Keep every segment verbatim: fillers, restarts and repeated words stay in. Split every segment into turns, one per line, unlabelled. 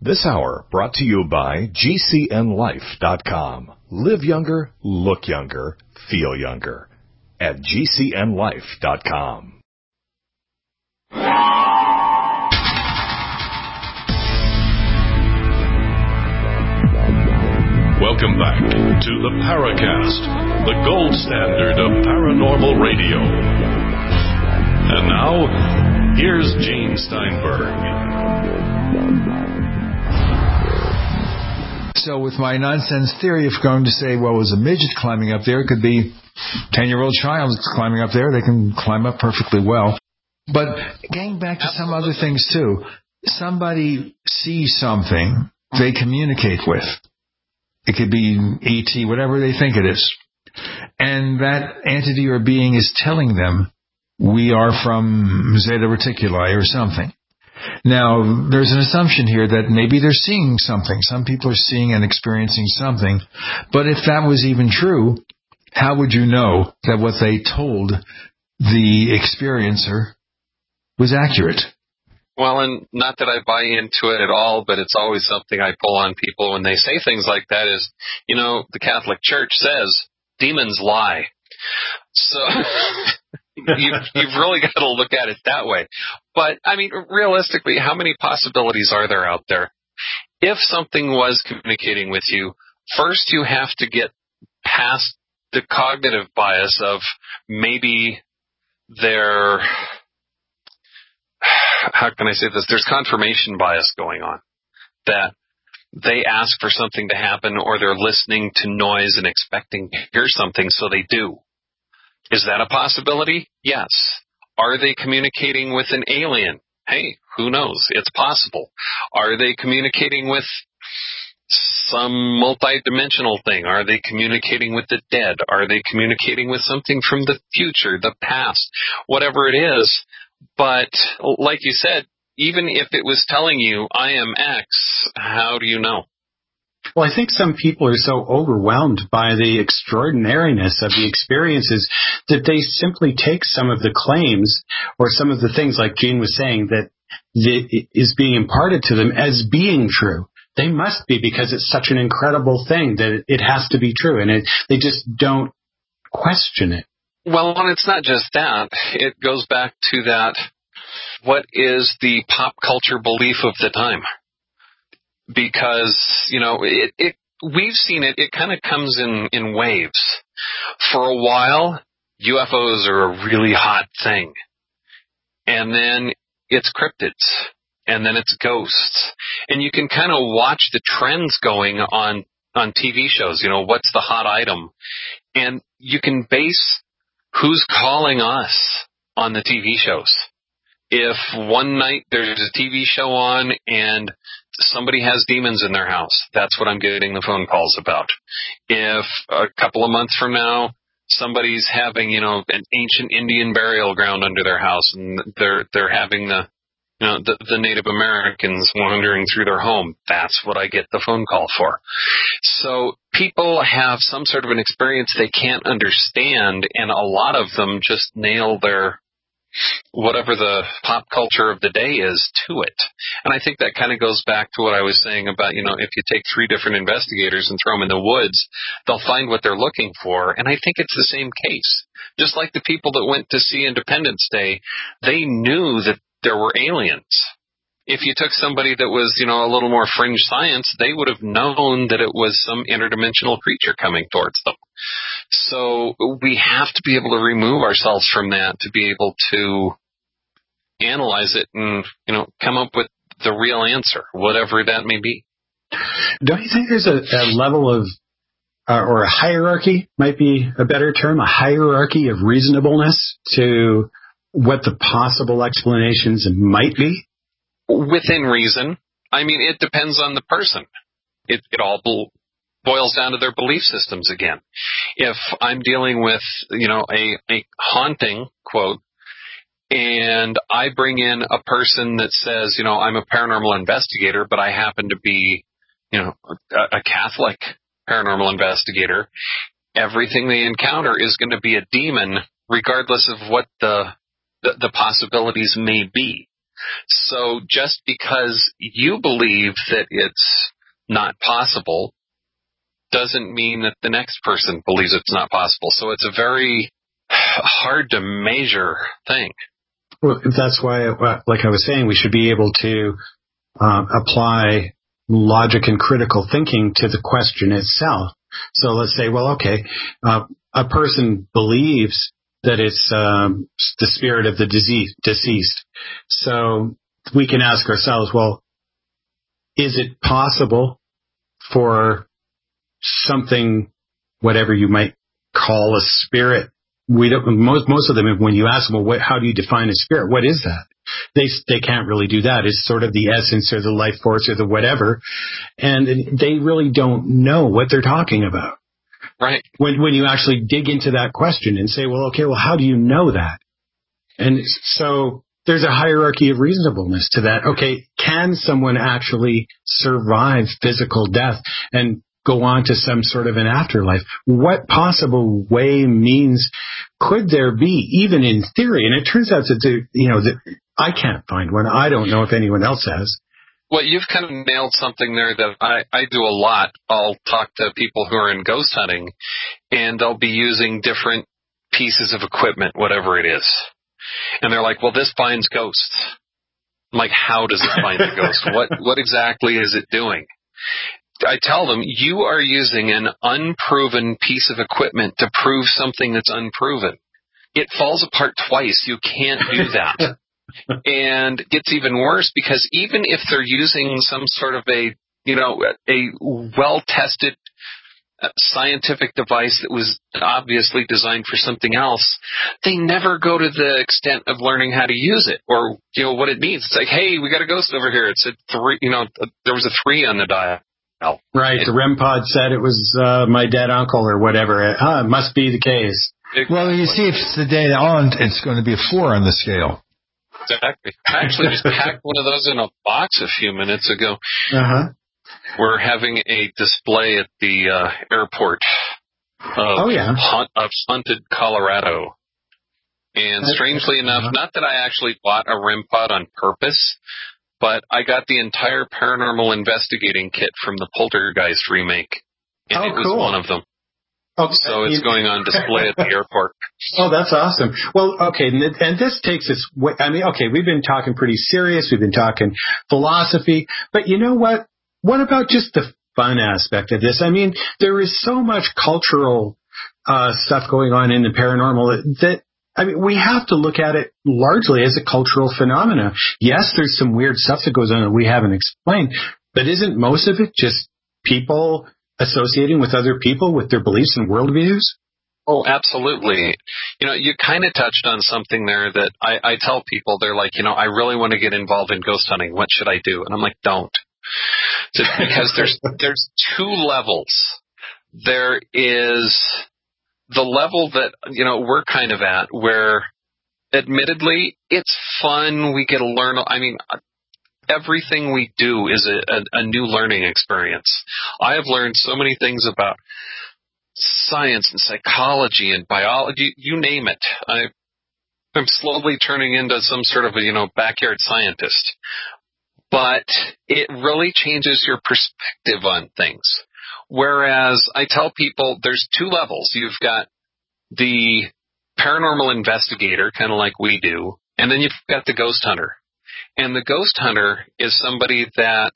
This hour brought to you by G C N life dot com. Live younger, look younger, feel younger at G C N life dot com.
Welcome back to the Paracast, the gold standard of paranormal radio. And now, here's Gene Steinberg.
So with my nonsense theory of going to say, well, it was a midget climbing up there, it could be a ten-year-old child that's climbing up there. They can climb up perfectly well. But getting back to some other things, too, somebody sees something they communicate with. It could be E T, whatever they think it is. And that entity or being is telling them, we are from Zeta Reticuli or something. Now, there's an assumption here that maybe they're seeing something. Some people are seeing and experiencing something. But if that was even true, how would you know that what they told the experiencer was accurate?
Well, and not that I buy into it at all, but it's always something I pull on people when they say things like that is, you know, the Catholic Church says demons lie. So you've, you've really got to look at it that way. But, I mean, realistically, how many possibilities are there out there? If something was communicating with you, first you have to get past the cognitive bias of maybe they're, how can I say this? There's confirmation bias going on, that they ask for something to happen or they're listening to noise and expecting to hear something, so they do. Is that a possibility? Yes. Are they communicating with an alien? Hey, who knows? It's possible. Are they communicating with some multidimensional thing? Are they communicating with the dead? Are they communicating with something from the future, the past, whatever it is? But like you said, even if it was telling you, I am X, how do you know?
Well, I think some people are so overwhelmed by the extraordinariness of the experiences that they simply take some of the claims or some of the things, like Gene was saying, that is being imparted to them as being true. They must be, because it's such an incredible thing that it has to be true, and it, they just don't question it.
Well, and it's not just that. It goes back to that, what is the pop culture belief of the time? Because, you know, it, it we've seen it, it kind of comes in, in waves. For a while, U F Os are a really hot thing. And then it's cryptids. And then it's ghosts. And you can kind of watch the trends going on, on T V shows. You know, what's the hot item? And you can base who's calling us on the T V shows. If one night there's a T V show on and somebody has demons in their house, that's what I'm getting the phone calls about. If a couple of months from now somebody's having, you know, an ancient Indian burial ground under their house and they're they're having the you know the, the Native Americans wandering through their home, that's what I get the phone call for. So people have some sort of an experience they can't understand, and a lot of them just nail their whatever the pop culture of the day is to it. And I think that kind of goes back to what I was saying about, you know, if you take three different investigators and throw them in the woods, they'll find what they're looking for. And I think it's the same case. Just like the people that went to see Independence Day, they knew that there were aliens. If you took somebody that was, you know, a little more fringe science, they would have known that it was some interdimensional creature coming towards them. So we have to be able to remove ourselves from that to be able to analyze it and, you know, come up with the real answer, whatever that may be.
Don't you think there's a, a level of, uh, or a hierarchy might be a better term, a hierarchy of reasonableness to what the possible explanations might be?
Within reason. I mean, it depends on the person. It, it all boils down to their belief systems again. If I'm dealing with, you know, a, a haunting, quote, and I bring in a person that says, you know, I'm a paranormal investigator, but I happen to be, you know, a, a Catholic paranormal investigator, everything they encounter is going to be a demon, regardless of what the, the, the possibilities may be. So just because you believe that it's not possible doesn't mean that the next person believes it's not possible. So it's a very hard to measure thing.
Well, that's why, like I was saying, we should be able to uh, apply logic and critical thinking to the question itself. So let's say, well, okay, uh, a person believes that it's um, the spirit of the disease, deceased. So we can ask ourselves, well, is it possible for something, whatever you might call a spirit? We don't. Most most of them, when you ask them, well, what, how do you define a spirit? What is that? They they can't really do that. It's sort of the essence or the life force or the whatever, and they really don't know what they're talking about.
Right.
When when you actually dig into that question and say, well, okay, well, how do you know that? And so there's a hierarchy of reasonableness to that. Okay, can someone actually survive physical death and go on to some sort of an afterlife? What possible way, means could there be, even in theory? And it turns out that there, you know, that I can't find one. I don't know if anyone else has.
Well, you've kind of nailed something there that I, I do a lot. I'll talk to people who are in ghost hunting, and they'll be using different pieces of equipment, whatever it is. And they're like, well, this finds ghosts. I'm like, how does it find a ghost? What what exactly is it doing? I tell them, you are using an unproven piece of equipment to prove something that's unproven. It falls apart twice. You can't do that. And it's even worse because even if they're using some sort of a, you know, a well-tested scientific device that was obviously designed for something else, they never go to the extent of learning how to use it or, you know, what it means. It's like, hey, we got a ghost over here. It said three, you know, there was a three on the dial.
Right. The R E M pod said it was uh, my dead uncle or whatever. Uh, it must be the case.
Exactly. Well, you see, if it's the day on, it's going to be a four on the scale.
Exactly. I actually just packed one of those in a box a few minutes ago.
Uh-huh.
We're having a display at the uh, airport of,
oh, yeah.
hunt, of hunted Colorado. And
That's,
strangely enough,
uh-huh.
not that I actually bought a R E M pod on purpose, but I got the entire Paranormal Investigating kit from the Poltergeist remake, and
oh,
it was
cool.
one of them.
Okay.
So it's going on display at the airport.
Oh, that's awesome. Well, okay, and this takes us, I mean, okay, we've been talking pretty serious, we've been talking philosophy, but you know what? What about just the fun aspect of this? I mean, there is so much cultural uh, stuff going on in the paranormal that, I mean, we have to look at it largely as a cultural phenomena. Yes, there's some weird stuff that goes on that we haven't explained, but isn't most of it just people associating with other people with their beliefs and worldviews?
Oh, absolutely. You know, you kind of touched on something there that I, I tell people. They're like, you know, I really want to get involved in ghost hunting. What should I do? And I'm like, don't. Just because there's there's two levels. There is the level that, you know, we're kind of at where, admittedly, it's fun. We get to learn. I mean, everything we do is a, a, a new learning experience. I have learned so many things about science and psychology and biology, you name it. I, I'm slowly turning into some sort of a, you know, backyard scientist. But it really changes your perspective on things. Whereas I tell people there's two levels. You've got the paranormal investigator, kind of like we do, and then you've got the ghost hunter. And the ghost hunter is somebody that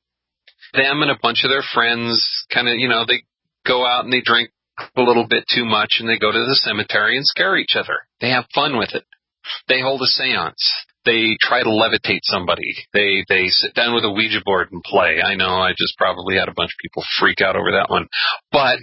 them and a bunch of their friends kind of, you know, they go out and they drink a little bit too much and they go to the cemetery and scare each other. They have fun with it. They hold a seance. They try to levitate somebody. They they sit down with a Ouija board and play. I know I just probably had a bunch of people freak out over that one. But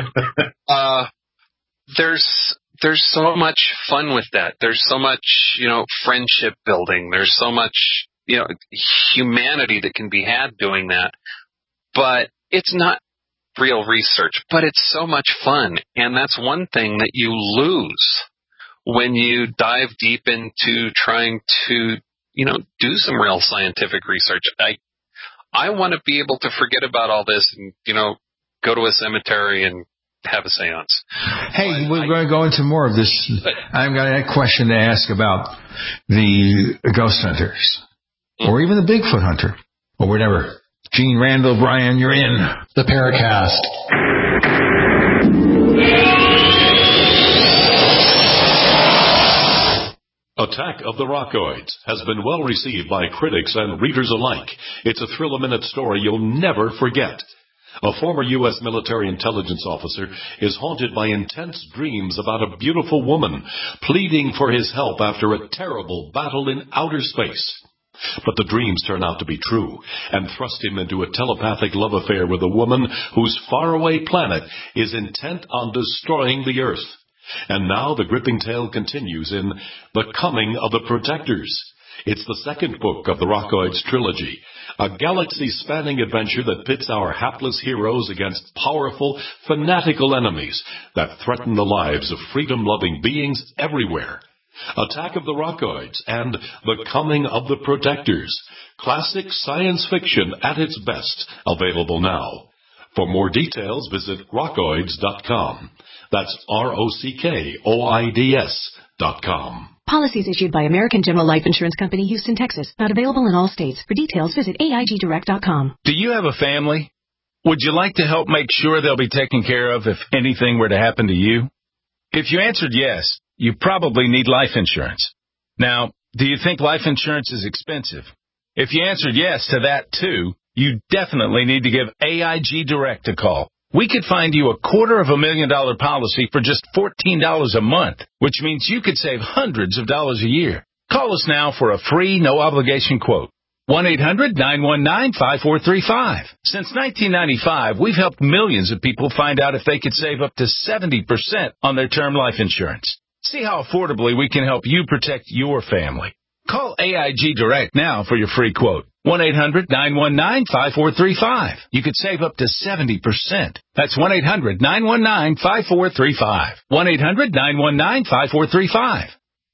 uh, there's there's so much fun with that. There's so much, you know, friendship building. There's so much, you know, humanity that can be had doing that. But it's not real research. But it's so much fun. And that's one thing that you lose when you dive deep into trying to, you know, do some real scientific research. I I want to be able to forget about all this and, you know, go to a cemetery and have a seance.
Hey,
but
we're
I,
going to go into more of this. I've got a question to ask about the ghost hunters. or even the Bigfoot hunter, or whatever. Gene Randall, Brian, you're in.
The Paracast.
Attack of the Rockoids has been well received by critics and readers alike. It's a thrill-a-minute story you'll never forget. A former U S military intelligence officer is haunted by intense dreams about a beautiful woman pleading for his help after a terrible battle in outer space. But the dreams turn out to be true and thrust him into a telepathic love affair with a woman whose faraway planet is intent on destroying the Earth. And now the gripping tale continues in The Coming of the Protectors. It's the second book of the Rockoids trilogy, a galaxy-spanning adventure that pits our hapless heroes against powerful, fanatical enemies that threaten the lives of freedom-loving beings everywhere. Attack of the Rockoids and The Coming of the Protectors. Classic science fiction at its best, available now. For more details, visit rockoids dot com. That's R O C K O I D S dot com.
Policies issued by American General Life Insurance Company, Houston, Texas. Not available in all states. For details, visit A I G direct dot com.
Do you have a family? Would you like to help make sure they'll be taken care of if anything were to happen to you? If you answered yes, you probably need life insurance. Now, do you think life insurance is expensive? If you answered yes to that too, you definitely need to give A I G Direct a call. We could find you a quarter of a million dollar policy for just fourteen dollars a month, which means you could save hundreds of dollars a year. Call us now for a free, no-obligation quote. one eight hundred nine one nine five four three five. Since nineteen ninety-five, we've helped millions of people find out if they could save up to seventy percent on their term life insurance. See how affordably we can help you protect your family. Call A I G Direct now for your free quote. one eight hundred nine one nine five four three five. You could save up to seventy percent. That's one eight hundred nine one nine five four three five. one eight hundred nine one nine five four three five.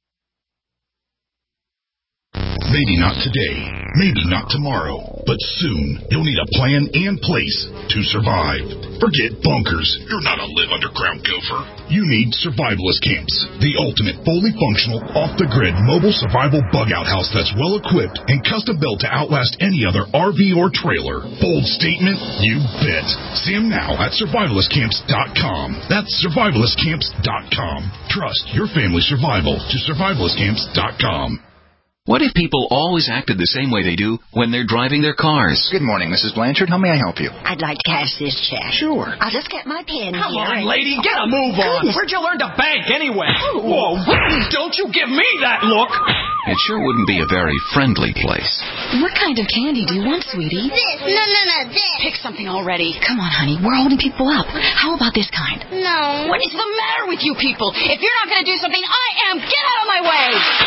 Maybe not today, maybe not tomorrow, but soon you'll need a plan and place to survive. Forget bunkers. You're not a live underground gopher. You need Survivalist Camps, the ultimate fully functional, off-the-grid mobile survival bug-out house that's well-equipped and custom-built to outlast any other R V or trailer. Bold statement? You bet. See them now at survivalist camps dot com. That's survivalist camps dot com. Trust your family's survival to survivalist camps dot com.
What if people always acted the same way they do when they're driving their cars?
Good morning, Missus Blanchard. How may I help you?
I'd like to cash this check.
Sure.
I'll just get my pen
Come
here.
on, lady. Get a move on.
Goodness.
Where'd you learn to bank anyway? Whoa. Don't you give me that look.
It sure wouldn't be a very friendly place.
What kind of candy do you want, sweetie?
This. No, no, no, this.
Pick something already. Come on, honey. We're holding people up. How about this kind?
No.
What is the matter with you people? If you're not going to do something, I am. Get out of my way.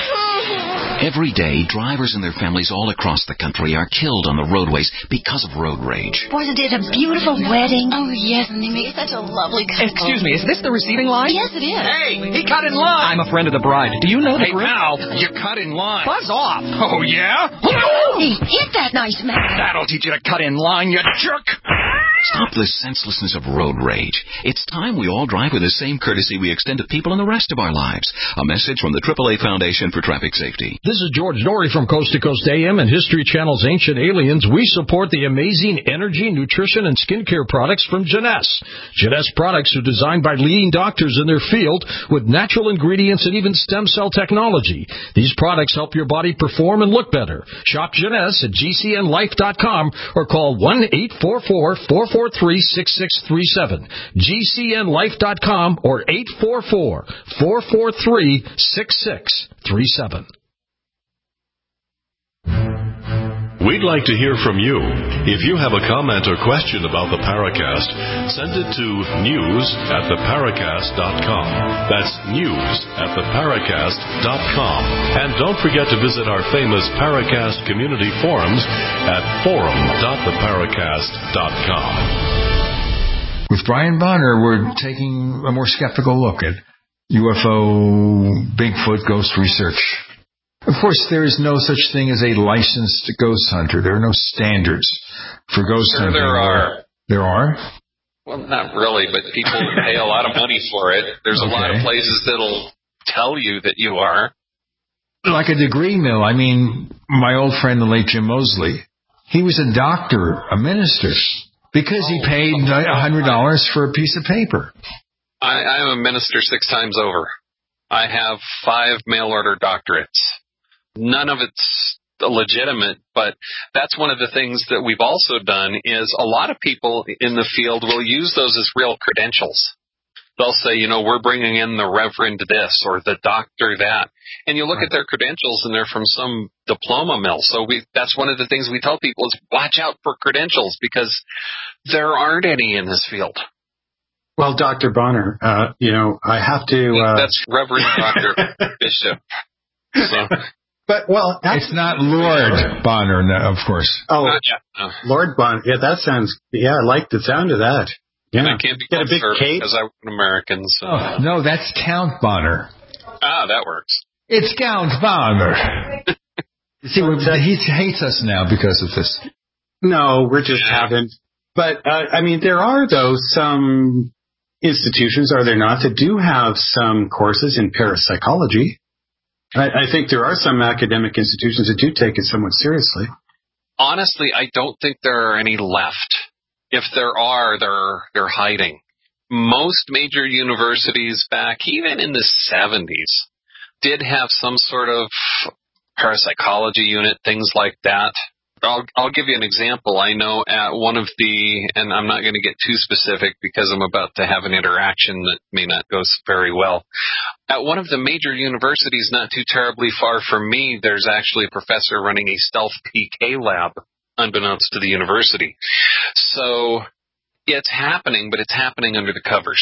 Every day, drivers and their families all across the country are killed on the roadways because of road rage.
Wasn't it a beautiful wedding?
Oh, yes, and they make such a lovely couple.
Excuse me, is this the receiving line?
Yes, it is.
Hey, he cut in line. I'm a friend of the bride. Do you know the
Hey,
group?
pal, you cut in line.
Buzz off.
Oh, yeah?
Hey, hit that nice man.
That'll teach you to cut in line, you jerk.
Stop the senselessness of road rage. It's time we all drive with the same courtesy we extend to people in the rest of our lives. A message from the triple A Foundation for Traffic Safety.
This is George Dory from Coast to Coast A M and History Channel's Ancient Aliens. We support the amazing energy, nutrition, and skincare products from Jeunesse. Jeunesse products are designed by leading doctors in their field with natural ingredients and even stem cell technology. These products help your body perform and look better. Shop Jeunesse at G C N life dot com or call one eight four four, four four three, six six three seven. G C N life dot com or eight four four, four four three, six six three seven.
We'd like to hear from you. If you have a comment or question about the Paracast, send it to news at the paracast dot com. That's news at the paracast dot com. And don't forget to visit our famous Paracast community forums at forum dot the paracast dot com.
With Brian Bonner, we're taking a more skeptical look at U F O, Bigfoot, ghost research. Of course, there is no such thing as a licensed ghost hunter. There are no standards for ghost
sure
hunting.
There are.
There are?
Well, not really, but people pay a lot of money for it. There's
okay.
a lot of places that'll tell you that you are.
like a degree mill. I mean, my old friend, the late Jim Mosley, he was a doctor, a minister, because he paid one hundred dollars for a piece of paper.
I, I'm a minister six times over. I have five mail-order doctorates. None of it's legitimate, but that's one of the things that we've also done is a lot of people in the field will use those as real credentials. They'll say, you know, we're bringing in the reverend this or the doctor that. And you look right. at their credentials and they're from some diploma mill. So we that's one of the things we tell people is watch out for credentials because there aren't any in this field.
Well, Doctor Bonner, uh, you know, I have to... Uh...
That's Reverend Doctor Bishop. So.
But, well...
It's not Lord Bonner, no, of course.
Oh,
uh, yeah, no.
Lord Bonner. Yeah, that sounds... Yeah, I like the sound of that. Yeah.
I can't be
Get a big cape
because I'm an American. So.
Oh, no, that's Count Bonner.
Ah, that works.
It's Count Bonner. See, he hates us now because of this.
No, we're just having... But, uh, I mean, there are, though, some institutions, are there not, that do have some courses in parapsychology. I, I think there are some academic institutions that do take it somewhat seriously.
Honestly, I don't think there are any left. If there are, they're they're hiding. Most major universities back, even in the seventies, did have some sort of parapsychology unit, things like that. I'll I'll give you an example. I know at one of the, and I'm not going to get too specific because I'm about to have an interaction that may not go very well. At one of the major universities not too terribly far from me, there's actually a professor running a stealth P K lab, unbeknownst to the university. So it's happening, but it's happening under the covers.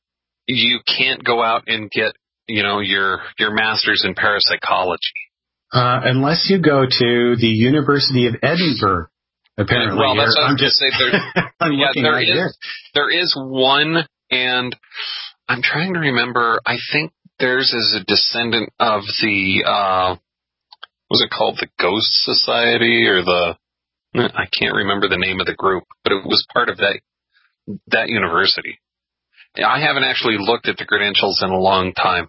You can't go out and get, you know, your your master's in parapsychology.
Uh, unless you go to the University of Edinburgh, apparently.
Well, that's what
I'm
I'm just saying. There, yeah, there
right
is
here.
there is one, and I'm trying to remember. I think theirs is a descendant of the uh, what was it called, the Ghost Society, or the I can't remember the name of the group, but it was part of that that university. I haven't actually looked at the credentials in a long time.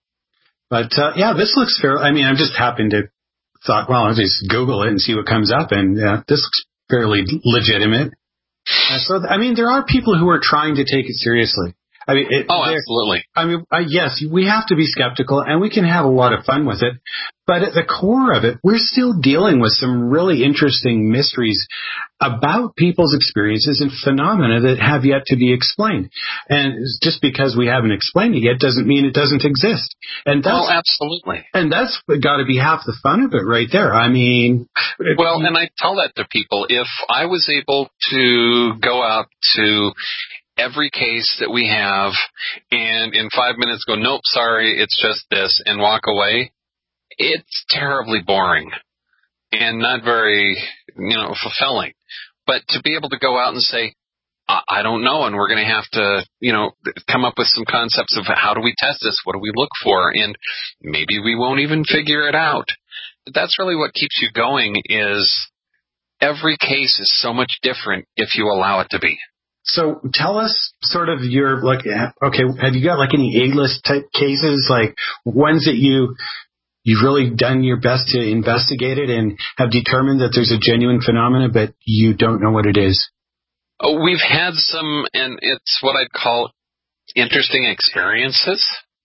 But, uh, yeah, this looks fair. I mean, I'm just happened to thought, well, I'll just Google it and see what comes up. And uh, this looks fairly legitimate. Uh, so, I mean, there are people who are trying to take it seriously. I mean, it,
oh, absolutely.
I mean, uh, yes, we have to be skeptical and we can have a lot of fun with it. But at the core of it, we're still dealing with some really interesting mysteries about people's experiences and phenomena that have yet to be explained. And just because we haven't explained it yet doesn't mean it doesn't exist. And that's,
oh, absolutely.
And that's got to be half the fun of it right there. I mean...
Well, and I tell that to people. If I was able to go out to every case that we have and in five minutes go, nope, sorry, it's just this, and walk away, it's terribly boring and not very, you know, fulfilling. But to be able to go out and say, I, I don't know, and we're going to have to, you know, come up with some concepts of how do we test this? What do we look for? And maybe we won't even figure it out. That's really what keeps you going, is every case is so much different if you allow it to be.
So tell us sort of your, like, okay, have you got like any A-list type cases, like ones that you, you've really done your best to investigate it and have determined that there's a genuine phenomenon, but you don't know what it is?
Oh, we've had some, and it's what I'd call interesting experiences.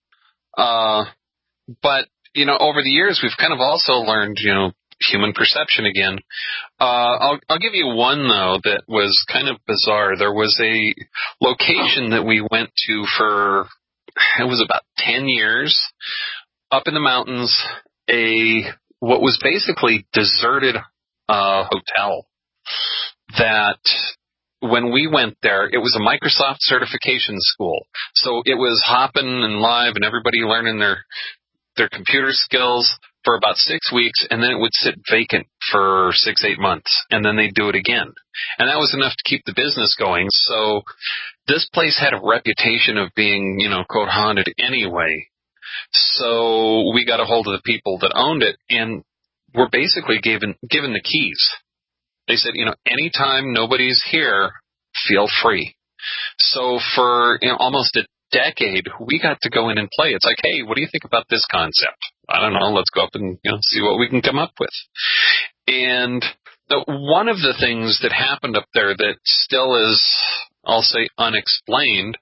Uh, but, you know, over the years, we've kind of also learned, you know, human perception again. Uh, I'll, I'll give you one, though, that was kind of bizarre. There was a location that we went to for, it was about ten years, up in the mountains, a what was basically deserted uh, hotel that when we went there, it was a Microsoft certification school. So it was hopping and live and everybody learning their their computer skills for about six weeks, and then it would sit vacant for six, eight months, and then they'd do it again. And that was enough to keep the business going. So this place had a reputation of being, you know, quote, haunted anyway. So we got a hold of the people that owned it, and were basically given given the keys. They said, you know, anytime nobody's here, feel free. So for, you know, almost a decade, we got to go in and play. It's like, hey, what do you think about this concept? I don't know, let's go up and, you know, see what we can come up with. And the, one of the things that happened up there that still is, I'll say, unexplained,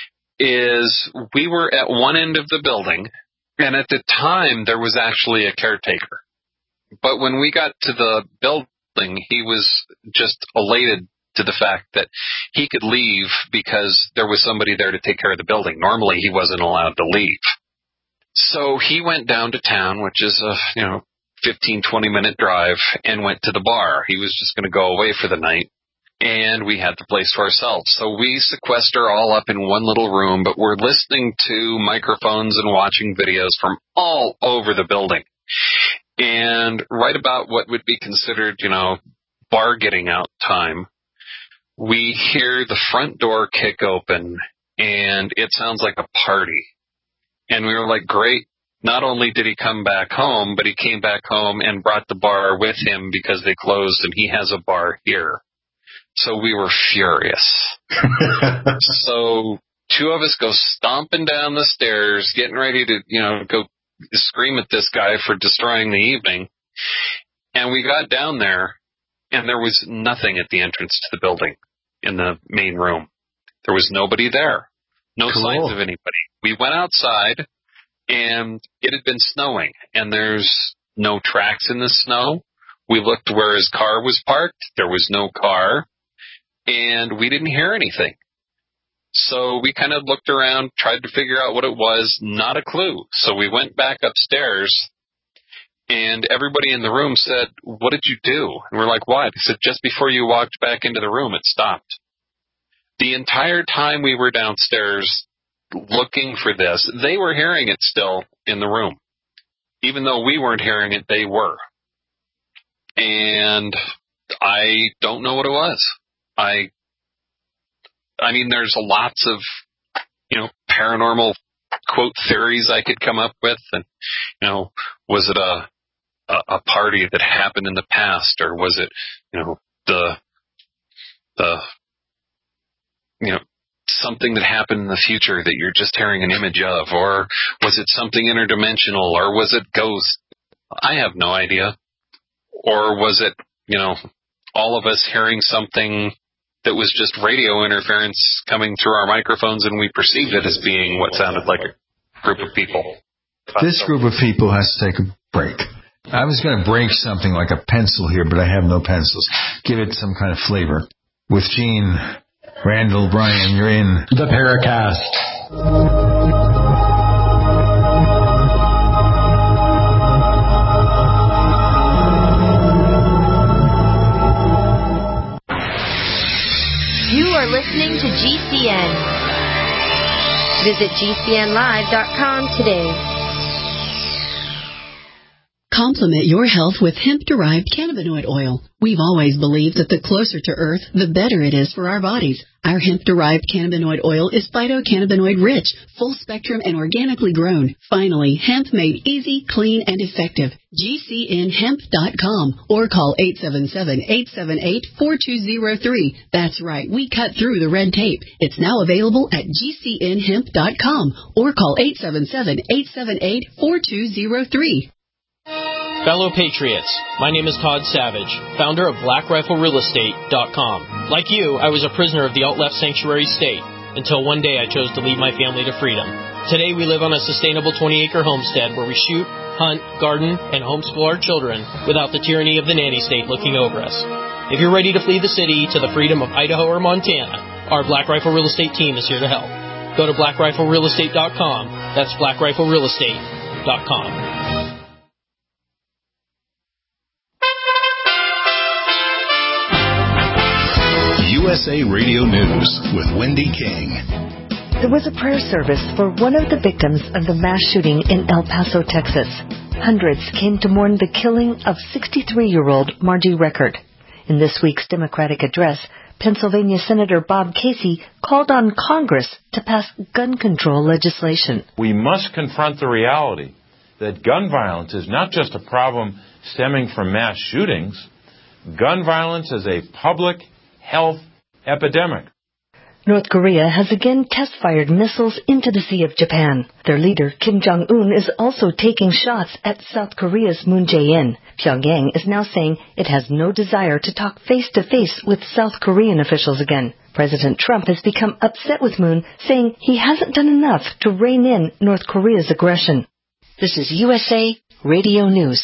is we were at one end of the building, and at the time there was actually a caretaker. But when we got to the building, he was just elated to the fact that he could leave because there was somebody there to take care of the building. Normally he wasn't allowed to leave. So he went down to town, which is a, you know, fifteen, twenty minute drive, and went to the bar. He was just going to go away for the night, and we had the place to ourselves. So we sequester all up in one little room, but we're listening to microphones and watching videos from all over the building. And right about what would be considered, you know, bar getting out time, we hear the front door kick open, and it sounds like a party. And we were like, great. Not only did he come back home, but he came back home and brought the bar with him because they closed, and he has a bar here. So we were furious. So two of us go stomping down the stairs, getting ready to, you know, go scream at this guy for destroying the evening. And we got down there, and there was nothing at the entrance to the building in the main room. There was nobody there. No cool. signs of anybody. We went outside, and it had been snowing, and there's no tracks in the snow. We looked where his car was parked. There was no car, and we didn't hear anything. So we kind of looked around, tried to figure out what it was, not a clue. So we went back upstairs, and everybody in the room said, what did you do? And we're like, why? They said, just before you walked back into the room, it stopped. The entire time we were downstairs looking for this, they were hearing it still in the room. Even though we weren't hearing it, they were. And I don't know what it was. I I mean, there's lots of, you know, paranormal, quote, theories I could come up with. And, you know, was it a, a, a party that happened in the past? Or was it, you know, the, the, you know, something that happened in the future that you're just hearing an image of? Or was it something interdimensional? Or was it ghosts? I have no idea. Or was it, you know, all of us hearing something that was just radio interference coming through our microphones, and we perceived it as being what sounded like a group of people?
This group of people has to take a break. I was going to break something like a pencil here, but I have no pencils. Give it some kind of flavor. With Gene, Randall, Brian, you're in
the Paracast.
You are listening to G C N. Visit G C N live dot com today.
Complement your health with hemp-derived cannabinoid oil. We've always believed that the closer to Earth, the better it is for our bodies. Our hemp-derived cannabinoid oil is phytocannabinoid-rich, full-spectrum, and organically grown. Finally, hemp made easy, clean, and effective. G C N hemp dot com or call eight seven seven, eight seven eight, four two zero three. That's right, we cut through the red tape. It's now available at G C N hemp dot com or call eight seven seven, eight seven eight, four two zero three.
Fellow Patriots, my name is Todd Savage, founder of Black Rifle Real Estate dot com. Like you, I was a prisoner of the alt-left sanctuary state until one day I chose to lead my family to freedom. Today we live on a sustainable twenty-acre homestead where we shoot, hunt, garden, and homeschool our children without the tyranny of the nanny state looking over us. If you're ready to flee the city to the freedom of Idaho or Montana, our Black Rifle Real Estate team is here to help. Go to Black Rifle Real Estate dot com. That's Black Rifle Real Estate dot com.
U S A Radio News with Wendy King.
There was a prayer service for one of the victims of the mass shooting in El Paso, Texas. Hundreds came to mourn the killing of sixty-three-year-old Margie Record. In this week's Democratic address, Pennsylvania Senator Bob Casey called on Congress to pass gun control legislation.
We must confront the reality that gun violence is not just a problem stemming from mass shootings. Gun violence is a public health epidemic.
North Korea has again test-fired missiles into the Sea of Japan. Their leader, Kim Jong-un, is also taking shots at South Korea's Moon Jae-in. Pyongyang is now saying it has no desire to talk face-to-face with South Korean officials again. President Trump has become upset with Moon, saying he hasn't done enough to rein in North Korea's aggression. This is U S A Radio News.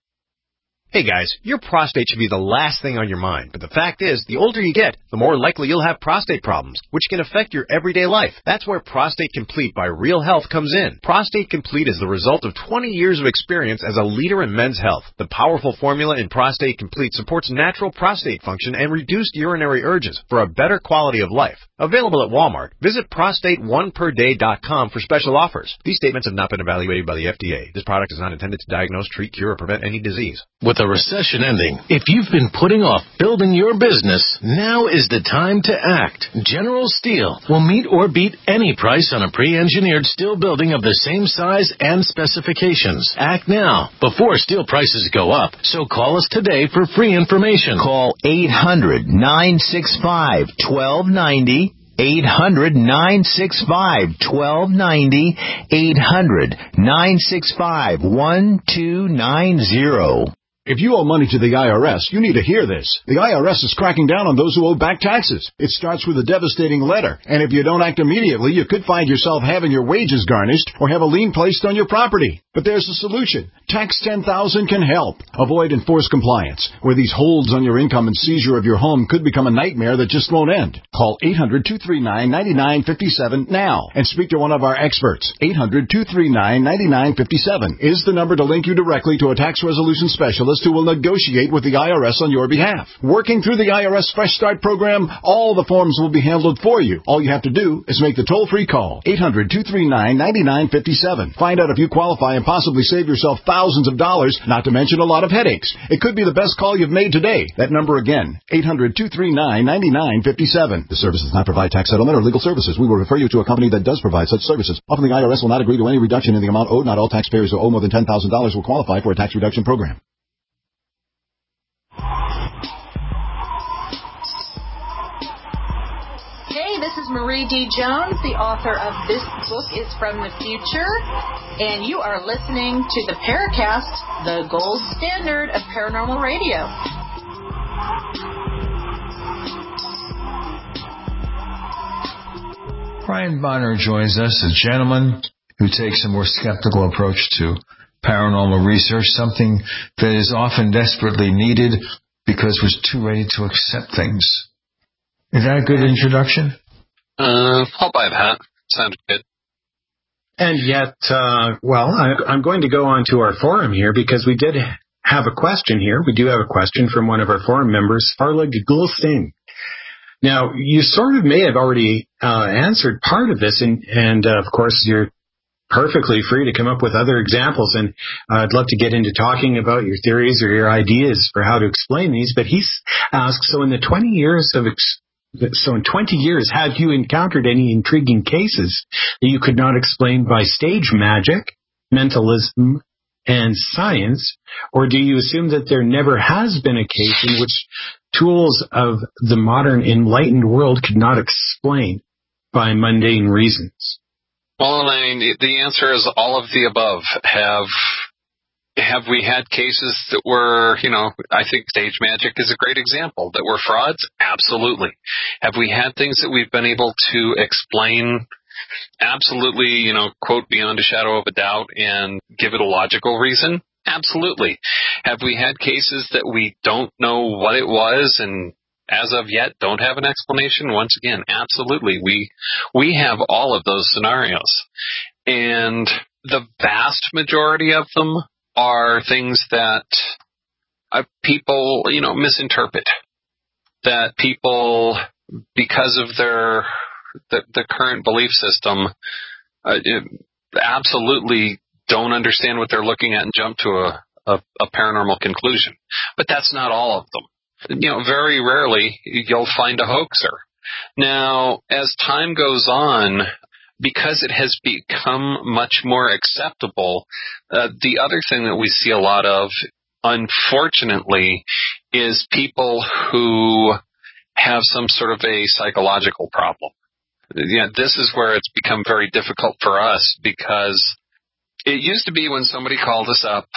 Hey guys, your prostate should be the last thing on your mind, but the fact is, the older you get, the more likely you'll have prostate problems, which can affect your everyday life. That's where Prostate Complete by Real Health comes in. Prostate Complete is the result of twenty years of experience as a leader in men's health. The powerful formula in Prostate Complete supports natural prostate function and reduced urinary urges for a better quality of life. Available at Walmart. Visit prostate one per day dot com for special offers. These statements have not been evaluated by the F D A. This product is not intended to diagnose, treat, cure, or prevent any disease.
With a recession ending, if you've been putting off building your business, now is the time to act. General Steel will meet or beat any price on a pre-engineered steel building of the same size and specifications. Act now, before steel prices go up. So call us today for free information.
Call eight hundred, nine six five, one two nine zero. eight hundred, nine six five, one two nine zero. eight hundred, nine six five, one two nine zero.
If you owe money to the I R S, you need to hear this. The I R S is cracking down on those who owe back taxes. It starts with a devastating letter, and if you don't act immediately, you could find yourself having your wages garnished or have a lien placed on your property. But there's a solution. Tax ten thousand can help. Avoid enforced compliance, where these holds on your income and seizure of your home could become a nightmare that just won't end. Call eight hundred, two three nine, nine nine five seven now and speak to one of our experts. eight hundred, two three nine, nine nine five seven is the number to link you directly to a tax resolution specialist who will negotiate with the I R S on your behalf. Working through the I R S Fresh Start program, all the forms will be handled for you. All you have to do is make the toll-free call, eight hundred, two three nine, nine nine five seven. Find out if you qualify and possibly save yourself thousands of dollars, not to mention a lot of headaches. It could be the best call you've made today. That number again, eight hundred, two three nine, nine nine five seven. The service does not provide tax settlement or legal services. We will refer you to a company that does provide such services. Often the I R S will not agree to any reduction in the amount owed. Not all taxpayers who owe more than ten thousand dollars will qualify for a tax reduction program.
Hey, this is Marie D. Jones, the author of This Book is from the Future, and you are listening to the Paracast, the gold standard of paranormal radio.
Brian Bonner joins us, a gentleman who takes a more skeptical approach to paranormal research, something that is often desperately needed because we're too ready to accept things. Is that a good introduction?
Uh, I'll buy that. Sounds good.
And yet, uh, well, I, I'm going to go on to our forum here because we did have a question here. We do have a question from one of our forum members, Farlag Gulsing. Now, you sort of may have already uh, answered part of this, and, and uh, of course, you're perfectly free to come up with other examples, and uh, I'd love to get into talking about your theories or your ideas for how to explain these. But he's asked, so in the twenty years of ex- so in twenty years, have you encountered any intriguing cases that you could not explain by stage magic, mentalism, and science, or do you assume that there never has been a case in which tools of the modern enlightened world could not explain by mundane reasons?
Well, I mean, the answer is all of the above. Have have we had cases that were, you know, I think stage magic is a great example, that were frauds? Absolutely. Have we had things that we've been able to explain absolutely, you know, quote, beyond a shadow of a doubt and give it a logical reason? Absolutely. Have we had cases that we don't know what it was and as of yet don't have an explanation? Once again, absolutely. We we have all of those scenarios. And the vast majority of them are things that uh, people, you know, misinterpret. That people, because of their the, the current belief system, uh, absolutely don't understand what they're looking at and jump to a, a, a paranormal conclusion. But that's not all of them. You know, very rarely you'll find a hoaxer. Now, as time goes on, because it has become much more acceptable, uh, the other thing that we see a lot of, unfortunately, is people who have some sort of a psychological problem. yeah, this is where it's become very difficult for us, because it used to be when somebody called us up,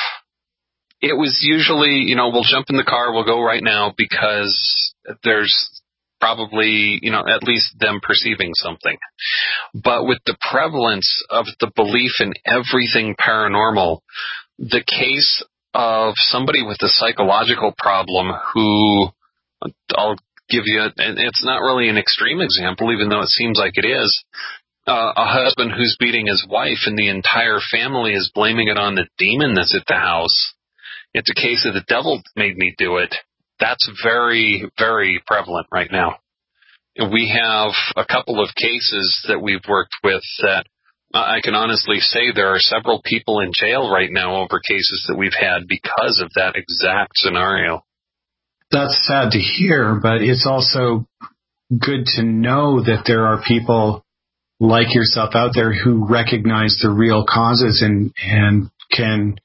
it was usually, you know, we'll jump in the car, we'll go right now, because there's probably, you know, at least them perceiving something. But with the prevalence of the belief in everything paranormal, the case of somebody with a psychological problem who, I'll give you, a, and it's not really an extreme example, even though it seems like it is, uh, a husband who's beating his wife and the entire family is blaming it on the demon that's at the house. It's a case of the devil made me do it. That's very, very prevalent right now. We have a couple of cases that we've worked with that I can honestly say there are several people in jail right now over cases that we've had because of that exact scenario.
That's sad to hear, but it's also good to know that there are people like yourself out there who recognize the real causes and, and can,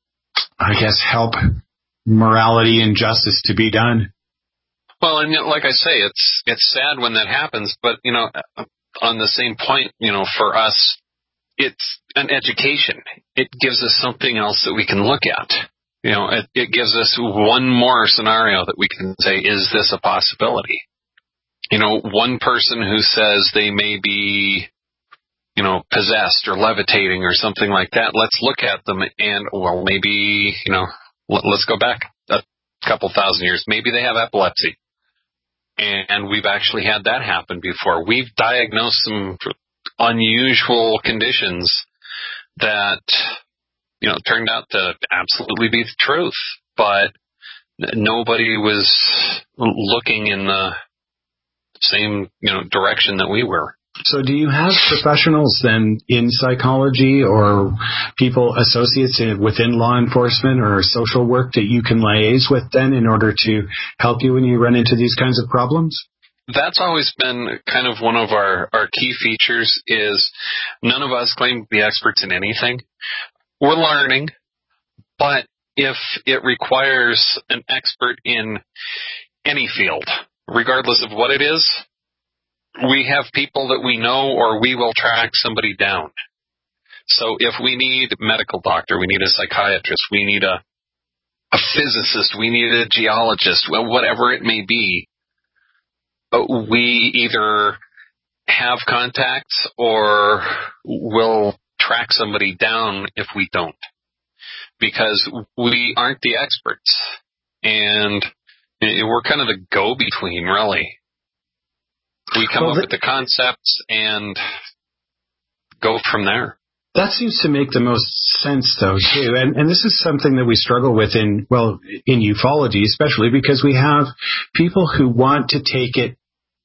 I guess, help morality and justice to be done.
Well, and like I say, it's it's sad when that happens, but, you know, on the same point, you know, for us, it's an education. It gives us something else that we can look at. You know, it, it gives us one more scenario that we can say, is this a possibility? You know, one person who says they may be, you know, possessed or levitating or something like that, let's look at them and, well, maybe, you know, let's go back a couple thousand years. Maybe they have epilepsy. And we've actually had that happen before. We've diagnosed some unusual conditions that, you know, turned out to absolutely be the truth. But nobody was looking in the same, you know, direction that we were.
So do you have professionals then in psychology or people, associates within law enforcement or social work that you can liaise with then in order to help you when you run into these kinds of problems?
That's always been kind of one of our, our key features is none of us claim to be experts in anything. We're learning, but if it requires an expert in any field, regardless of what it is, we have people that we know, or we will track somebody down. So if we need a medical doctor, we need a psychiatrist, we need a, a physicist, we need a geologist, well, whatever it may be, we either have contacts or will track somebody down if we don't. Because we aren't the experts. And we're kind of the go-between, really. We come well, up that, with the concepts and go from there.
That seems to make the most sense, though, too. And, and this is something that we struggle with in, well, in ufology, especially because we have people who want to take it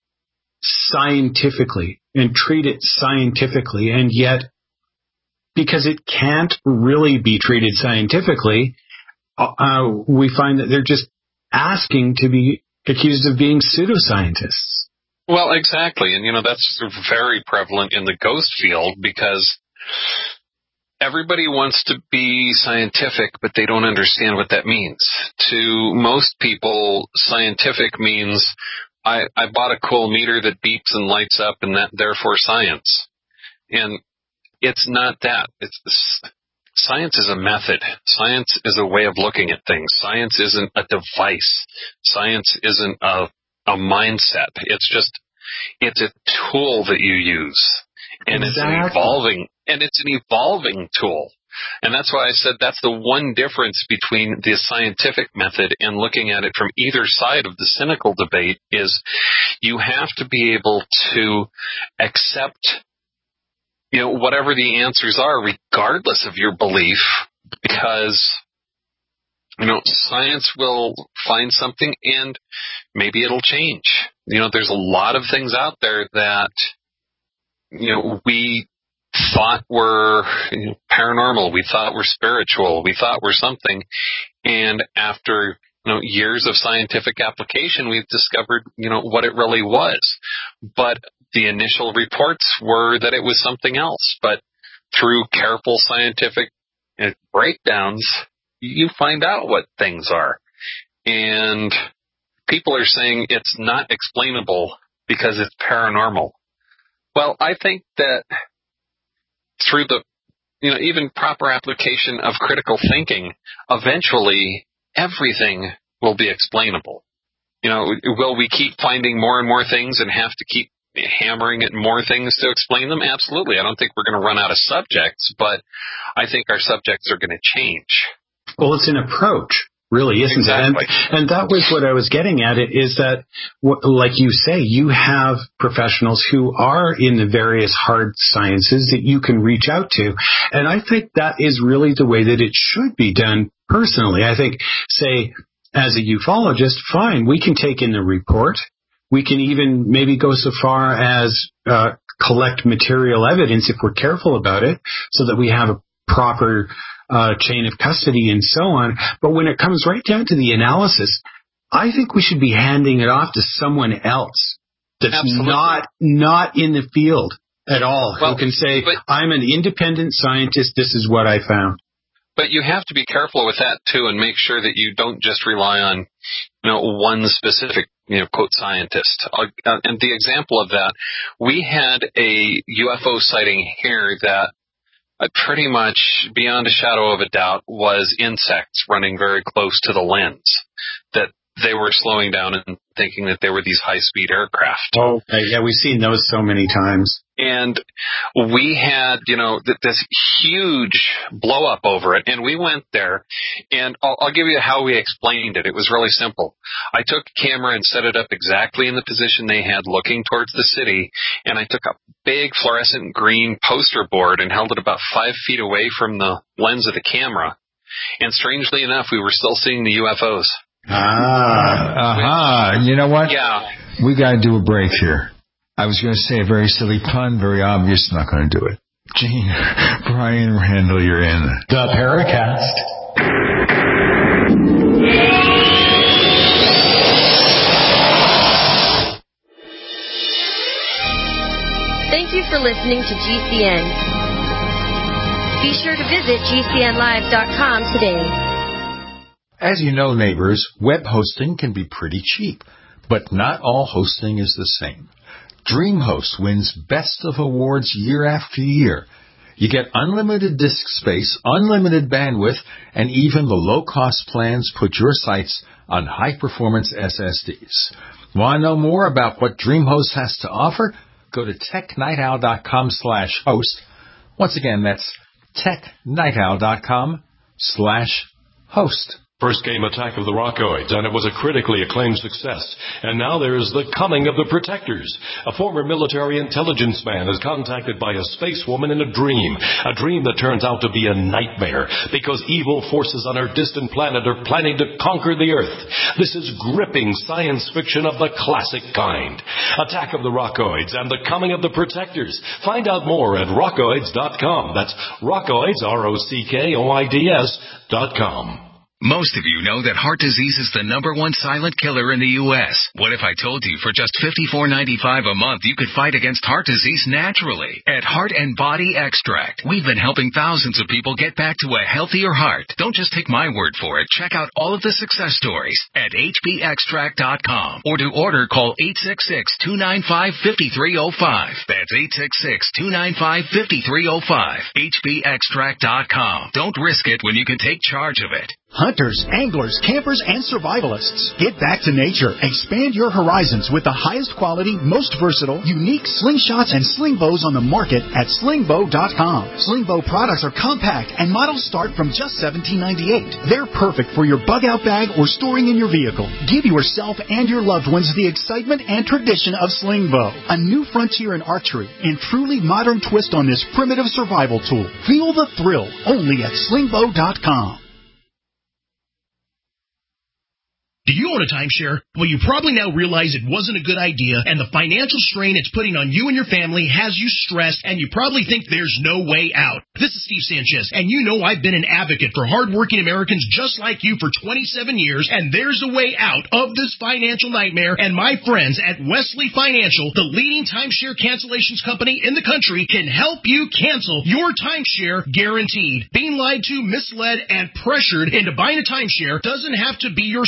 scientifically and treat it scientifically, and yet because it can't really be treated scientifically, uh, we find that they're just asking to be accused of being pseudoscientists.
Well, exactly. And, you know, that's very prevalent in the ghost field because everybody wants to be scientific, but they don't understand what that means. To most people, scientific means I, I bought a cool meter that beeps and lights up and that therefore science. And it's not that. It's science is a method. Science is a way of looking at things. Science isn't a device. Science isn't a a mindset. It's just, it's a tool that you use. And exactly. It's an evolving, and it's an evolving tool. And that's why I said that's the one difference between the scientific method and looking at it from either side of the cynical debate is you have to be able to accept, you know, whatever the answers are, regardless of your belief, because you know, science will find something and maybe it'll change. You know, there's a lot of things out there that, you know, we thought were you know, paranormal. We thought were spiritual. We thought were something. And after, you know, years of scientific application, we've discovered, you know, what it really was. But the initial reports were that it was something else. But through careful scientific breakdowns, you find out what things are. And people are saying it's not explainable because it's paranormal. Well, I think that through the, you know, even proper application of critical thinking, eventually everything will be explainable. You know, will we keep finding more and more things and have to keep hammering at more things to explain them? Absolutely. I don't think we're going to run out of subjects, but I think our subjects are going to change.
Well, it's an approach, really, isn't
exactly.
it? And, and that was what I was getting at. It is that, like you say, you have professionals who are in the various hard sciences that you can reach out to. And I think that is really the way that it should be done personally. I think, say, as a ufologist, fine, we can take in the report. We can even maybe go so far as uh, collect material evidence if we're careful about it so that we have a proper uh, chain of custody and so on. But when it comes right down to the analysis, I think we should be handing it off to someone else that's
Absolutely.
not not in the field at all,
well,
who can say,
but,
I'm an independent scientist, this is what I found.
But you have to be careful with that, too, and make sure that you don't just rely on, you know, one specific, you know, quote, scientist. Uh, and the example of that, we had a U F O sighting here that uh, pretty much, beyond a shadow of a doubt, was insects running very close to the lens, that they were slowing down and thinking that they were these high-speed aircraft.
Oh, yeah, we've seen those so many times.
And we had, you know, th- this huge blow-up over it, and we went there, and I'll, I'll give you how we explained it. It was really simple. I took a camera and set it up exactly in the position they had looking towards the city, and I took a big fluorescent green poster board and held it about five feet away from the lens of the camera. And strangely enough, we were still seeing the U F Os.
Ah, aha. You know what?
Yeah.
We got to do a break here. I was going to say a very silly pun, very obvious, not going to do it. Gene, Brian Randall, you're in.
The Paracast.
Thank you for listening to G C N. Be sure to visit G C N live dot com today.
As you know, neighbors, web hosting can be pretty cheap, but not all hosting is the same. DreamHost wins Best of Awards year after year. You get unlimited disk space, unlimited bandwidth, and even the low-cost plans put your sites on high-performance S S Ds. Want to know more about what DreamHost has to offer? Go to tech night owl dot com slash host. Once again, that's tech night owl dot com slash host.
First came Attack of the Rockoids, and it was a critically acclaimed success. And now there is The Coming of the Protectors. A former military intelligence man is contacted by a space woman in a dream, a dream that turns out to be a nightmare, because evil forces on her distant planet are planning to conquer the Earth. This is gripping science fiction of the classic kind. Attack of the Rockoids and The Coming of the Protectors. Find out more at rockoids dot com. That's Rockoids, R O C K O I D S dot com.
Most of you know that heart disease is the number one silent killer in the U S What if I told you for just fifty-four ninety-five a month you could fight against heart disease naturally? At Heart and Body Extract, we've been helping thousands of people get back to a healthier heart. Don't just take my word for it. Check out all of the success stories at H B extract dot com. Or to order, call eight six six, two nine five, five three zero five. That's eight six six, two nine five, five three zero five. H B extract dot com. Don't risk it when you can take charge of it.
Hunters, anglers, campers, and survivalists. Get back to nature. Expand your horizons with the highest quality, most versatile, unique slingshots and sling bows on the market at sling bow dot com. Sling bow products are compact and models start from just seventeen ninety-eight. They're perfect for your bug out bag or storing in your vehicle. Give yourself and your loved ones the excitement and tradition of sling bow. A new frontier in archery and truly modern twist on this primitive survival tool. Feel the thrill only at sling bow dot com.
Do you own a timeshare? Well, you probably now realize it wasn't a good idea, and the financial strain it's putting on you and your family has you stressed, and you probably think there's no way out. This is Steve Sanchez, and you know I've been an advocate for hardworking Americans just like you for twenty-seven years, and there's a way out of this financial nightmare, and my friends at Wesley Financial, the leading timeshare cancellations company in the country, can help you cancel your timeshare guaranteed. Being lied to, misled, and pressured into buying a timeshare doesn't have to be your story.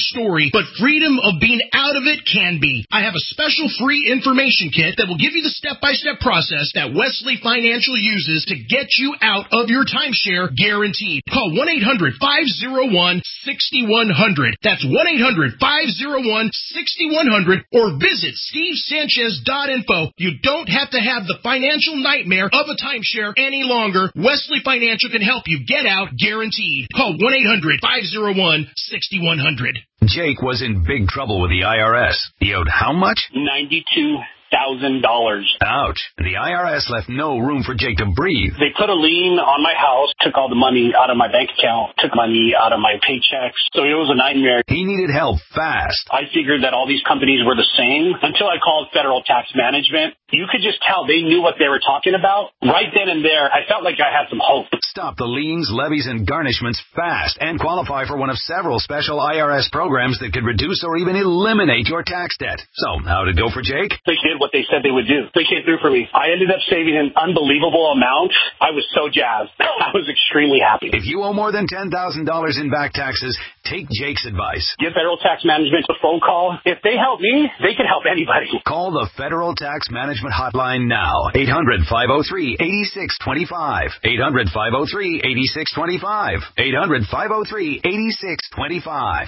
but freedom of being out of it can be. I have a special free information kit that will give you the step-by-step process that Wesley Financial uses to get you out of your timeshare guaranteed. Call one eight hundred five oh one six one zero zero. That's one eight hundred five oh one six one zero zero or visit steve sanchez dot info. You don't have to have the financial nightmare of a timeshare any longer. Wesley Financial can help you get out guaranteed. Call one eight hundred five oh one six one zero zero.
Jake was in big trouble with the I R S. He owed how much?
ninety-two thousand dollars.
Ouch. The I R S left no room for Jake to breathe.
They put a lien on my house, took all the money out of my bank account, took money out of my paychecks. So it was a nightmare.
He needed help fast.
I figured that all these companies were the same until I called Federal Tax Management. You could just tell they knew what they were talking about. Right then and there, I felt like I had some hope.
Stop the liens, levies, and garnishments fast and qualify for one of several special I R S programs that could reduce or even eliminate your tax debt. So, how'd it go for Jake?
They did what they said they would do. They came through for me. I ended up saving an unbelievable amount. I was so jazzed. I was extremely happy.
If you owe more than ten thousand dollars in back taxes, take Jake's advice.
Give Federal Tax Management a phone call. If they help me, they can help anybody.
Call the Federal Tax Management Hotline now. eight hundred five oh three eight six two five. eight hundred five oh three eight six two five. eight hundred five oh three eight six two five.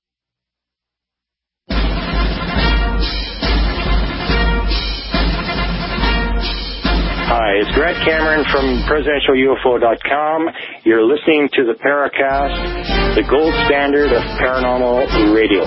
Hi, it's Grant Cameron from presidential U F O dot com. You're listening to the Paracast, the gold standard of paranormal radio.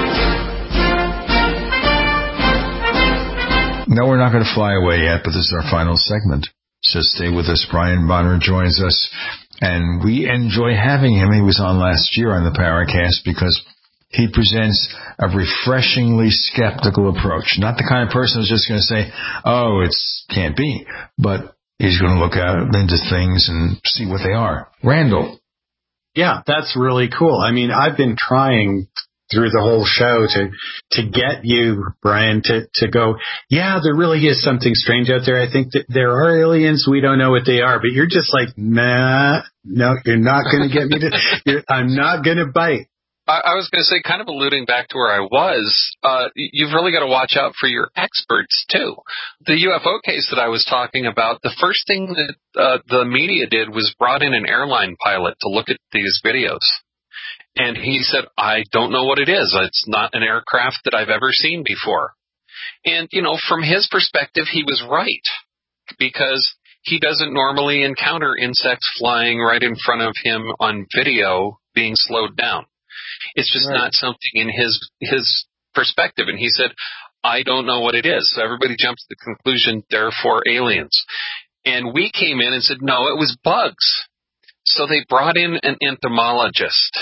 No, we're not going to fly away yet, but this is our final segment. So stay with us. Brian Bonner joins us, and we enjoy having him. He was on last year on the Paracast because he presents a refreshingly skeptical approach. Not the kind of person who's just going to say, oh, it can't be, but he's going to look out into things and see what they are. Randall.
Yeah, that's really cool. I mean, I've been trying through the whole show to to get you, Brian, to, to go, yeah, there really is something strange out there. I think that there are aliens. We don't know what they are. But you're just like, nah, no, you're not going to get me to, you're, I'm not going to bite.
I was going to say, kind of alluding back to where I was, uh, you've really got to watch out for your experts, too. The U F O case that I was talking about, the first thing that uh, the media did was brought in an airline pilot to look at these videos. And he said, I don't know what it is. It's not an aircraft that I've ever seen before. And, you know, from his perspective, he was right, because he doesn't normally encounter insects flying right in front of him on video being slowed down. It's just right. Not something in his his perspective. And he said, I don't know what it is. So everybody jumped to the conclusion, therefore aliens. And we came in and said, no, it was bugs. So they brought in an entomologist,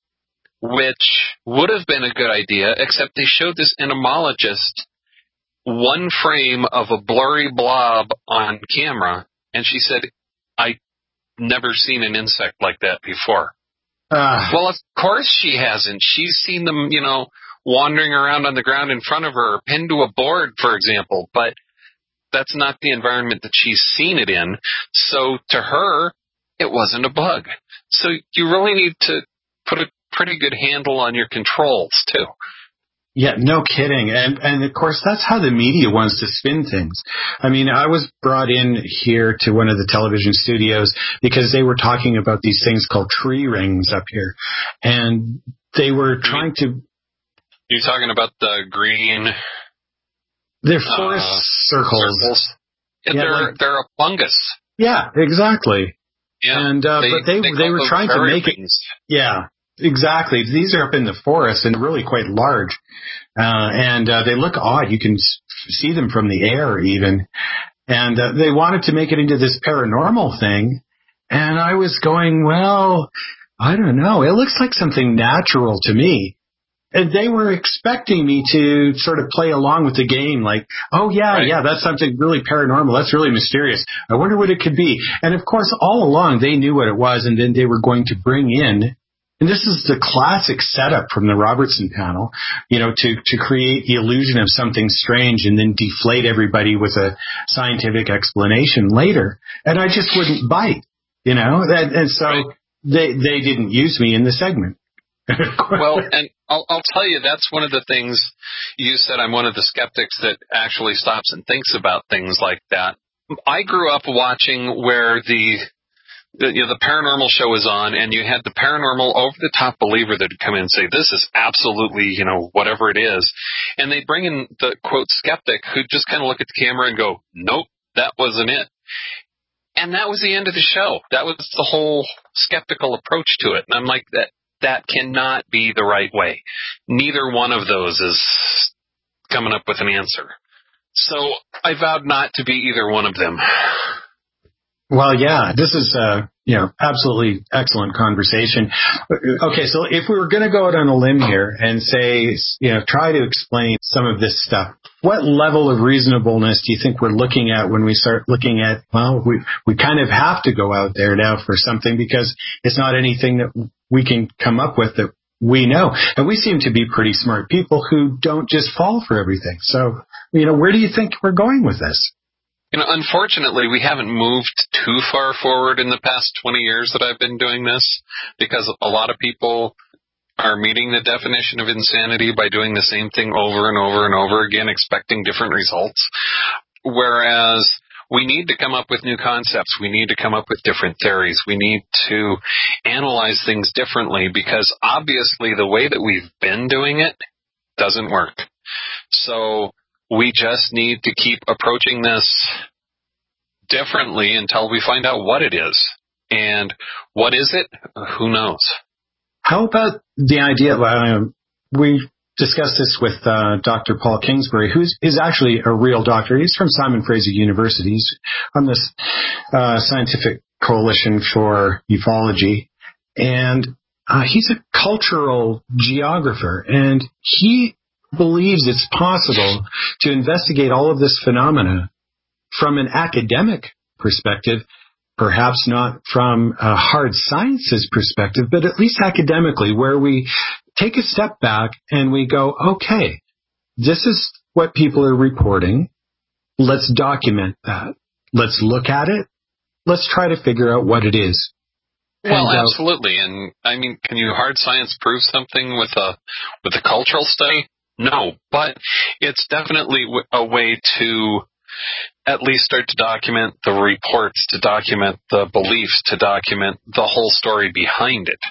which would have been a good idea, except they showed this entomologist one frame of a blurry blob on camera. And she said, I've never seen an insect like that before. Uh, well, of course she hasn't. She's seen them, you know, wandering around on the ground in front of her, pinned to a board, for example, but that's not the environment that she's seen it in. So to her, it wasn't a bug. So you really need to put a pretty good handle on your controls, too.
Yeah, no kidding. And and of course, that's how the media wants to spin things. I mean, I was brought in here to one of the television studios because they were talking about these things called tree rings up here. And they were trying to...
You're talking about the green...
They're forest uh, circles.
circles. Yeah, yeah, they're, like, they're a fungus.
Yeah, exactly.
Yeah,
and uh,
they,
But they,
they,
they were trying to make
rings.
it... Yeah. Exactly. These are up in the forest and really quite large. Uh, and uh, they look odd. You can s- see them from the air even. And uh, they wanted to make it into this paranormal thing. And I was going, well, I don't know. It looks like something natural to me. And they were expecting me to sort of play along with the game, like, oh, yeah, right. yeah, that's something really paranormal. That's really mysterious. I wonder what it could be. And, of course, all along they knew what it was, and then they were going to bring in, and this is the classic setup from the Robertson panel, you know, to, to create the illusion of something strange and then deflate everybody with a scientific explanation later. And I just wouldn't bite, you know, and, and so right. they, they didn't use me in the segment.
Well, and I'll, I'll tell you, that's one of the things you said. I'm one of the skeptics that actually stops and thinks about things like that. I grew up watching where the, the you know the paranormal show was on, and you had the paranormal over-the-top believer that would come in and say, "This is absolutely, you know, whatever it is," and they'd bring in the quote skeptic who'd just kind of look at the camera and go, "Nope, that wasn't it." And that was the end of the show. That was the whole skeptical approach to it. And I'm like, that that cannot be the right way. Neither one of those is coming up with an answer. So I vowed not to be either one of them.
Well, yeah, this is, uh, you know, absolutely excellent conversation. Okay, so if we were going to go out on a limb here and say, you know, try to explain some of this stuff, what level of reasonableness do you think we're looking at when we start looking at, well, we, we kind of have to go out there now for something because it's not anything that we can come up with that we know. And we seem to be pretty smart people who don't just fall for everything. So, you know, where do you think we're going with this?
You know, unfortunately, we haven't moved too far forward in the past twenty years that I've been doing this, because a lot of people are meeting the definition of insanity by doing the same thing over and over and over again, expecting different results. Whereas we need to come up with new concepts. We need to come up with different theories. We need to analyze things differently, because obviously the way that we've been doing it doesn't work. So we just need to keep approaching this differently until we find out what it is. And what is it? Who knows?
How about the idea, uh, we discussed this with uh, Doctor Paul Kingsbury, who is actually a real doctor. He's from Simon Fraser University. He's on this uh, Scientific Coalition for Ufology. And uh, he's a cultural geographer. And he believes it's possible to investigate all of this phenomena from an academic perspective, perhaps not from a hard sciences perspective, but at least academically, where we take a step back and we go, okay, this is what people are reporting. Let's document that. Let's look at it. Let's try to figure out what it is.
Well,
and, uh,
absolutely. And I mean, can you hard science prove something with a with a cultural study? No, but it's definitely a way to at least start to document the reports, to document the beliefs, to document the whole story behind it.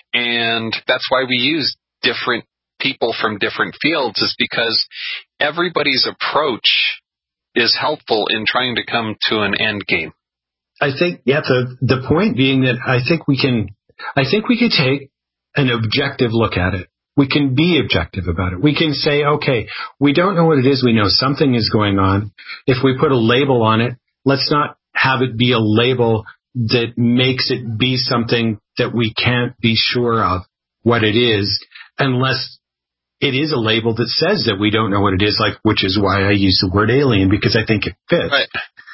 And that's why we use different people from different fields, is because everybody's approach is helpful in trying to come to an end game.
I think, yeah, the, the point being that I think we can, I think we can take an objective look at it. We can be objective about it. We can say, okay, we don't know what it is. We know something is going on. If we put a label on it, let's not have it be a label that makes it be something that we can't be sure of what it is, unless it is a label that says that we don't know what it is, like, which is why I use the word alien, because I think it fits.
Right.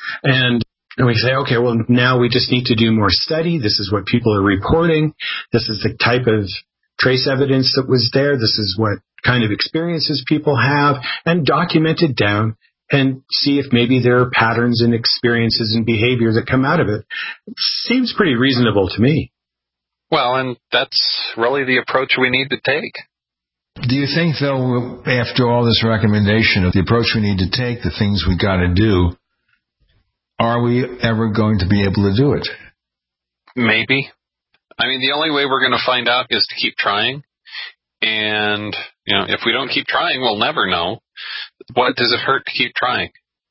And And we say, okay, well, now we just need to do more study. This is what people are reporting. This is the type of trace evidence that was there. This is what kind of experiences people have, and document it down and see if maybe there are patterns and experiences and behavior that come out of it. It seems pretty reasonable to me.
Well, and that's really the approach we need to take.
Do you think, though, after all this recommendation of the approach we need to take, the things we got to do, are we ever going to be able to do it?
Maybe. I mean, the only way we're going to find out is to keep trying. And, you know, if we don't keep trying, we'll never know. What does it hurt to keep trying?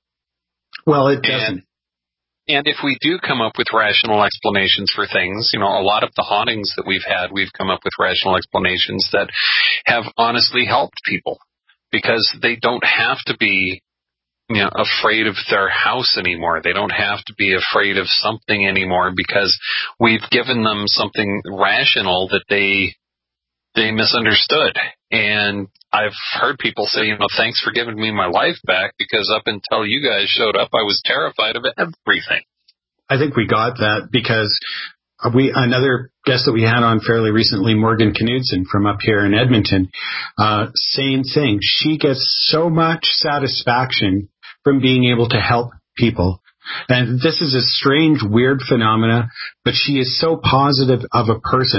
Well, it doesn't.
And, and if we do come up with rational explanations for things, you know, a lot of the hauntings that we've had, we've come up with rational explanations that have honestly helped people, because they don't have to be, you know, afraid of their house anymore. They don't have to be afraid of something anymore, because we've given them something rational that they they misunderstood. And I've heard people say, you know, thanks for giving me my life back, because up until you guys showed up, I was terrified of everything.
I think we got that because we another guest that we had on fairly recently, Morgan Knudsen from up here in Edmonton, uh, same thing. She gets so much satisfaction from being able to help people. And this is a strange, weird phenomena, but she is so positive of a person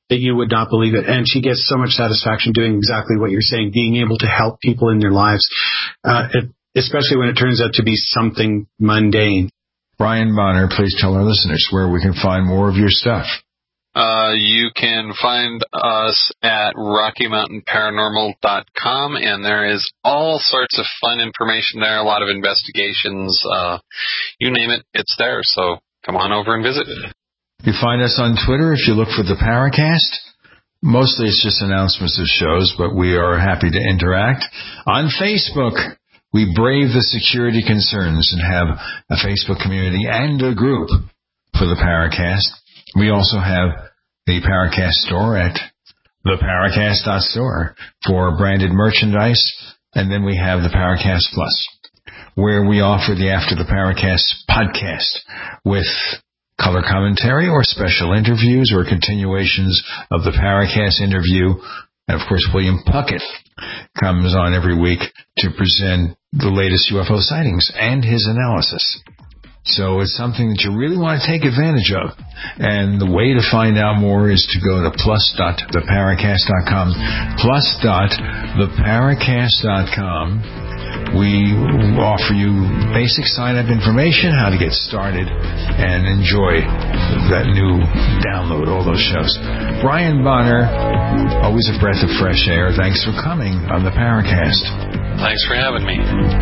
that you would not believe it. And she gets so much satisfaction doing exactly what you're saying, being able to help people in their lives, uh, it, especially when it turns out to be something mundane.
Brian Bonner, please tell our listeners where we can find more of your stuff.
Uh, you can find us at Rocky Mountain Paranormal dot com, and there is all sorts of fun information there, a lot of investigations. Uh, you name it, it's there, so come on over and visit.
You find us on Twitter if you look for the Paracast. Mostly it's just announcements of shows, but we are happy to interact. On Facebook, we brave the security concerns and have a Facebook community and a group for the Paracast. We also have the Paracast store at the paracast dot store for branded merchandise. And then we have the Paracast Plus, where we offer the After the Paracast podcast with color commentary or special interviews or continuations of the Paracast interview. And, of course, William Puckett comes on every week to present the latest U F O sightings and his analysis. So it's something that you really want to take advantage of. And the way to find out more is to go to plus dot the paracast dot com, plus dot the paracast dot com. We offer you basic sign-up information, how to get started, and enjoy that new download, all those shows. Brian Bonner, always a breath of fresh air. Thanks for coming on the Paracast.
Thanks for having me.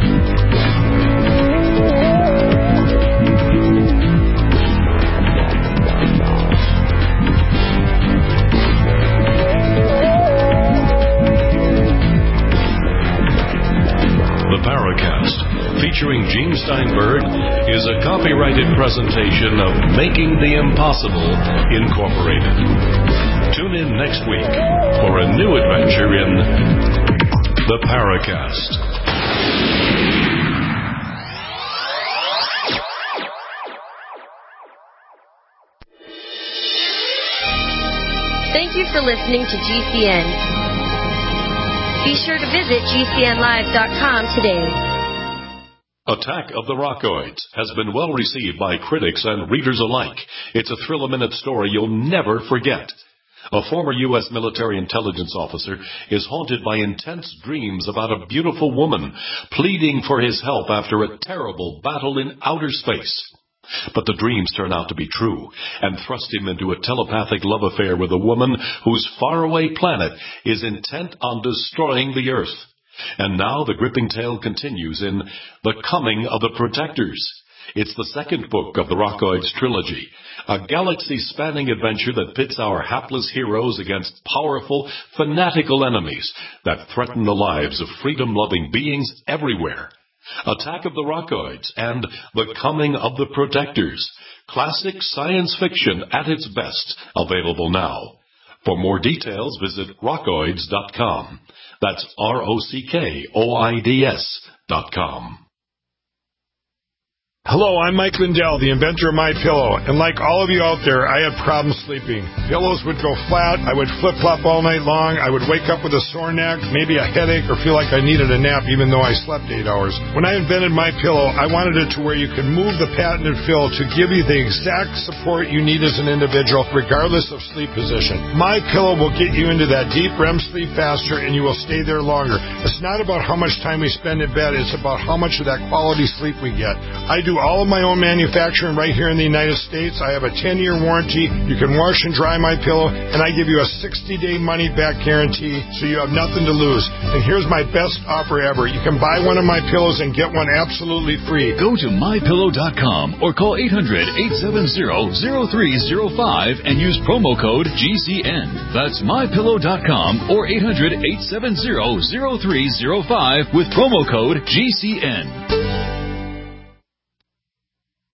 The Paracast, featuring Gene Steinberg, is a copyrighted presentation of Making the Impossible, Incorporated. Tune in next week for a new adventure in The Paracast.
Thank you for listening to G C N. Be sure to visit G C N live dot com today.
Attack of the Rockoids has been well received by critics and readers alike. It's a thrill-a-minute story you'll never forget. A former U S military intelligence officer is haunted by intense dreams about a beautiful woman pleading for his help after a terrible battle in outer space. But the dreams turn out to be true and thrust him into a telepathic love affair with a woman whose faraway planet is intent on destroying the Earth. And now the gripping tale continues in The Coming of the Protectors. It's the second book of the Rockoids trilogy, a galaxy-spanning adventure that pits our hapless heroes against powerful, fanatical enemies that threaten the lives of freedom-loving beings everywhere. Attack of the Rockoids and The Coming of the Protectors. Classic science fiction at its best. Available now. For more details, visit rockoids dot com. That's R O C K O I D S dot com.
Hello, I'm Mike Lindell, the inventor of MyPillow, and like all of you out there, I had problems sleeping. Pillows would go flat, I would flip-flop all night long, I would wake up with a sore neck, maybe a headache, or feel like I needed a nap even though I slept eight hours. When I invented MyPillow, I wanted it to where you could move the patented fill to give you the exact support you need as an individual, regardless of sleep position. MyPillow will get you into that deep R E M sleep faster, and you will stay there longer. It's not about how much time we spend in bed, it's about how much of that quality sleep we get. I do all of my own manufacturing right here in the United States. I have a ten-year warranty. You can wash and dry my pillow, and I give you a sixty-day money-back guarantee, so you have nothing to lose. And here's my best offer ever. You can buy one of my pillows and get one absolutely free.
Go to my pillow dot com or call eight hundred, eight seven zero, zero three zero five and use promo code G C N. That's my pillow dot com or eight hundred, eight seven zero, zero three zero five with promo code G C N.